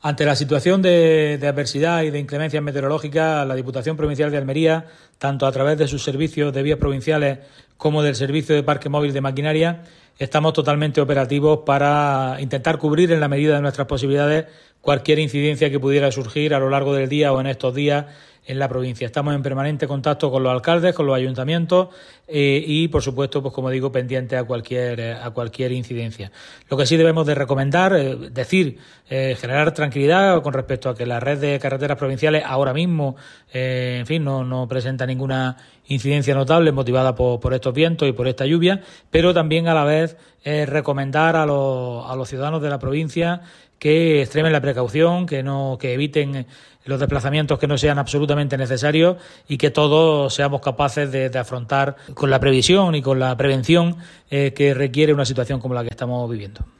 Ante la situación de adversidad y de inclemencias meteorológicas, la Diputación Provincial de Almería, tanto a través de sus servicios de vías provinciales como del servicio de parque móvil de maquinaria, estamos totalmente operativos para intentar cubrir en la medida de nuestras posibilidades cualquier incidencia que pudiera surgir a lo largo del día o en estos días en la provincia. Estamos en permanente contacto con los alcaldes, con los ayuntamientos y, por supuesto, pues como digo, pendientes a cualquier incidencia. Lo que sí debemos de recomendar, generar tranquilidad con respecto a que la red de carreteras provinciales ahora mismo, no presenta ninguna incidencia notable motivada por estos vientos y por esta lluvia, pero también a la vez recomendar a los ciudadanos de la provincia que extremen la precaución, que eviten los desplazamientos que no sean absolutamente necesarios y que todos seamos capaces de afrontar con la previsión y con la prevención que requiere una situación como la que estamos viviendo.